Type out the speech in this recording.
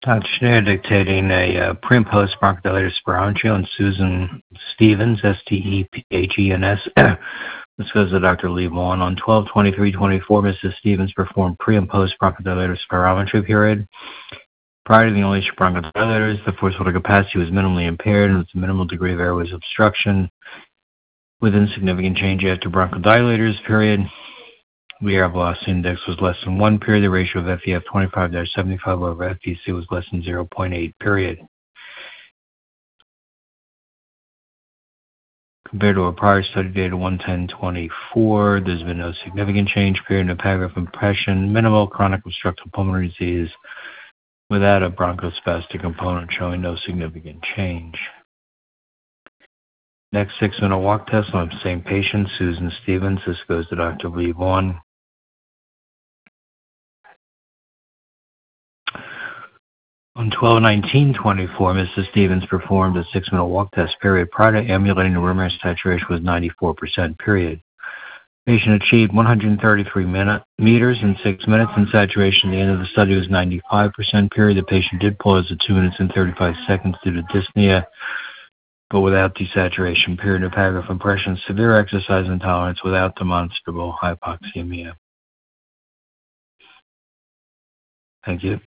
Dr. Schneider dictating a pre and post bronchodilator spirometry on Susan Stevens, Stephegens. This goes to Dr. Lee Vaughn. On 12/23/24, Mrs. Stevens performed pre and post bronchodilator spirometry period. Prior to the inhalation of bronchodilators, the forced vital capacity was minimally impaired and with a minimal degree of airways obstruction with insignificant change after bronchodilators period. The air velocity index was less than 1 period. The ratio of FEF 25-75 over FVC was less than 0.8 period. Compared to our prior study data 110/24, there's been no significant change period. No paragraph impression, minimal chronic obstructive pulmonary disease without a bronchospastic component, showing no significant change. Next 6-minute walk test on the same patient, Susan Stevens. This goes to Dr. Lee Vaughn. On 12/19/24, Mrs. Stevens performed a 6-minute walk test period. Prior to ambulating, the room air saturation was 94% period. Patient achieved 133 meters in 6 minutes, and saturation at the end of the study was 95% period. The patient did pause at 2 minutes and 35 seconds due to dyspnea, but without desaturation period. No paragraph impression, severe exercise intolerance without demonstrable hypoxemia. Thank you.